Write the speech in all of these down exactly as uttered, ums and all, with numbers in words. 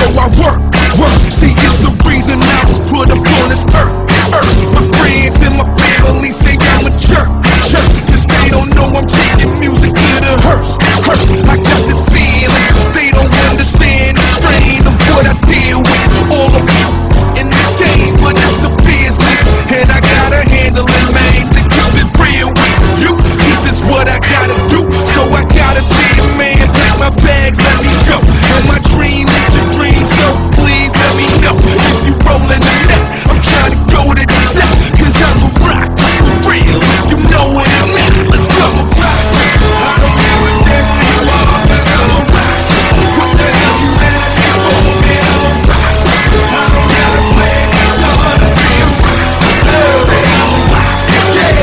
I work, work. See, it's the reason I was put up on this earth, earth. My friends and my family say I'm a jerk, jerk. Cause they don't know I'm taking music to the hearse, hearse. I got this feeling, they don't understand the strain of what I deal with. All of you in the game, but it's the business, and I gotta handle it, man. To keep it real with you, this is what I gotta do. So I gotta be a man, pack my bags, let me go. And my dream is your dream, so please let me know if you rollin' the net. I'm trying to go to the top, cause I'm a rock for real. You know what I'm at, let's go. I don't give a damn who you are, cause I'm a rock. What the hell you mad at me for, man? I'm a rock. I don't gotta play a guitar to be a rock. Say I'm a rock, yeah.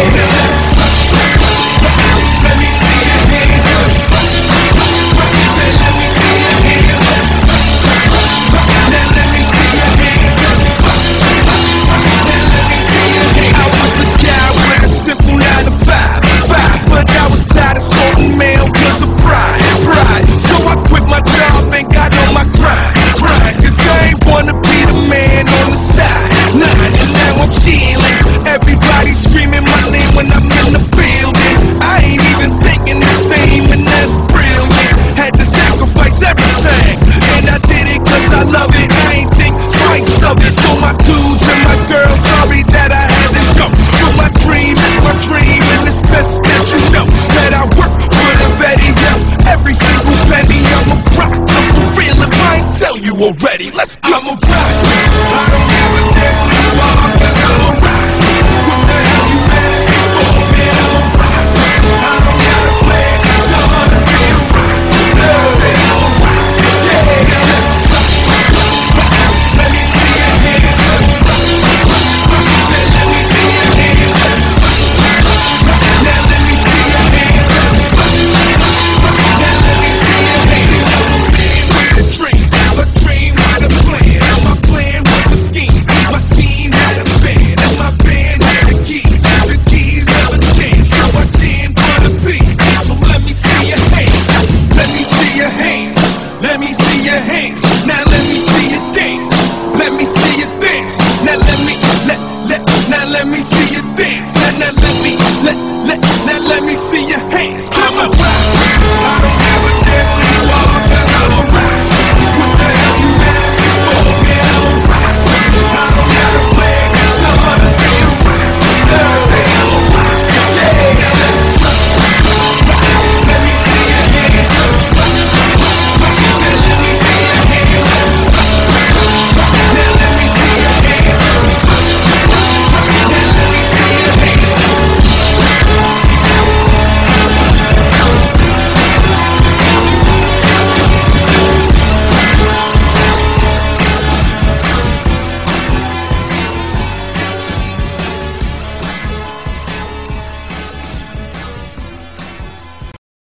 Let me see your hands up. Say let me see your hands up. Now let me see your hands up. Now let me see your hands up. I was a guy with a simple nine to five, five, but I was tired of sorting mail cause of pride, pride. So I quit my job and got on my grind, grind. Cause I ain't wanna be the man on the side, nine. And now I'm chillin', everybody screaming my name when I'm in the building. I ain't even thinking the same, and that's brilliant. Had to sacrifice everything, and I did it cause I love it. I ain't think twice of it. So my dudes and my girls, sorry that I had to go. But my dream is my dream, and it's best that you know that I work for the very best. Every single penny, I'm a rock. I'm for real if I ain't tell you already. Let's go. I'm a rock. I don't